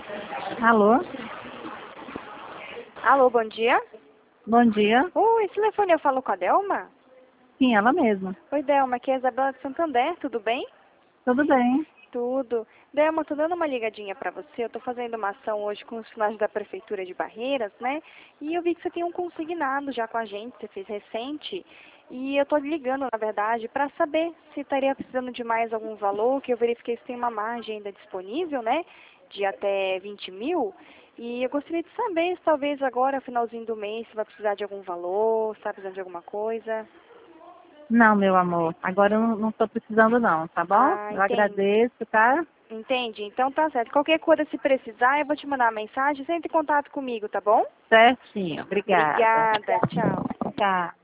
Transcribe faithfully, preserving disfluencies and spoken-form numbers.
Alô? Alô, bom dia. Bom dia. Oi, esse telefone eu falo com a Delma? Sim, ela mesma. Oi, Delma, aqui é a Isabela de Santander, tudo bem? Tudo bem? Tudo. Delma, tô dando uma ligadinha pra você. Eu tô fazendo uma ação hoje com os funcionários da Prefeitura de Barreiras, né? E eu vi que você tem um consignado já com a gente, você fez recente. E eu tô ligando, na verdade, pra saber se estaria precisando de mais algum valor, que eu verifiquei se tem uma margem ainda disponível, né? De até vinte mil. E eu gostaria de saber se talvez agora, finalzinho do mês, você vai precisar de algum valor, se tá precisando de alguma coisa. Não, meu amor. Agora eu não estou precisando não, tá bom? Ah, Eu entendi. agradeço, tá? Entendi. Então tá certo. Qualquer coisa, se precisar, eu vou te mandar uma mensagem. Você entre em contato comigo, tá bom? Certinho. Obrigada. Obrigada. Tchau. Tchau.